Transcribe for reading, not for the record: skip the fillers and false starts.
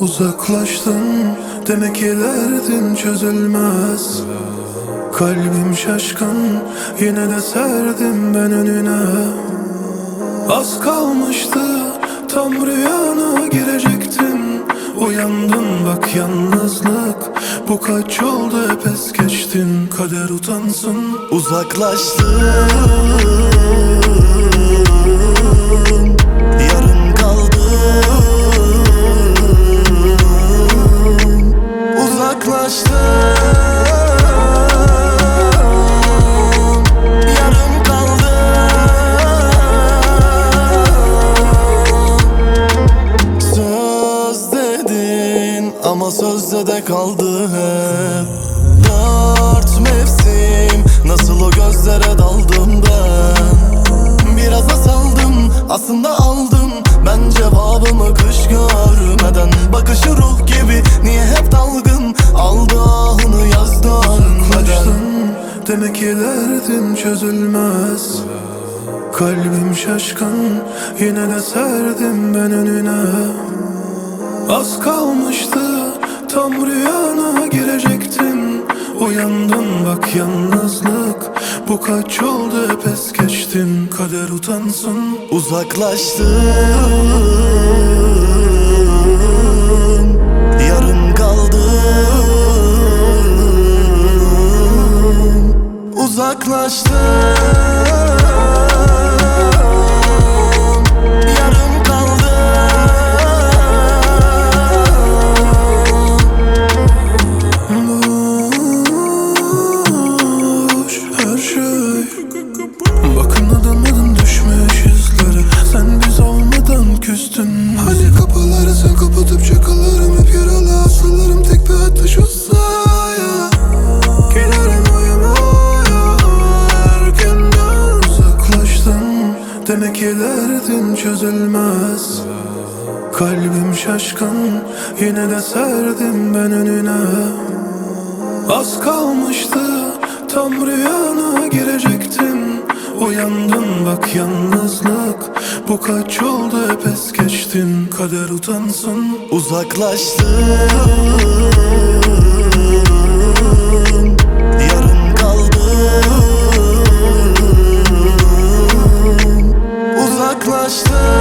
Uzaklaştın, demek ki derdin çözülmez. Kalbim şaşkın, yine de serdim ben önüne. Az kalmıştı, tam rüyana girecektin. Uyandın bak yalnızlık, bu kaç oldu hep es geçtin. Kader utansın. Uzaklaştın, yarım kaldım. Uzaklaştım, yarım kaldım. Söz dedin ama sözde de kaldı hep. Dört mevsim, nasıl o gözlere daldım ben. Biraz da saldım, aslında aldım ben cevabımı kış görmeden. Bakışı ruh gibi, niye hep dalgın, aldı ahını yazdı ölmeden. Demek ki derdin çözülmez. Kalbim şaşkın, yine de serdim ben önüne. Az kalmıştı, tam rüyana girecektin. Uyandın bak yalnızlık, bu kaç oldu hep es geçtin. Kader utansın. Uzaklaştım, yarım kaldım. Uzaklaştım, yarım kaldım. Boş her şey. Bakın adamın düşmüş izleri. Sen biz olmadan küstün. Hani kapıları sen kapatıp çakalarım, hep yaralı asılırım tek bir ateş olsaya. Giderim uyumaya erkenden. Uzaklaştın, demek ki derdin çözülmez. Kalbim şaşkın, yine de serdim ben önüne. Az kalmıştı, tam rüyana girecektin. Uyandın bak yalnızlık, bu kaç oldu hep es geçtin. Kader utansın. Uzaklaştım, yarım kaldım. Uzaklaştım.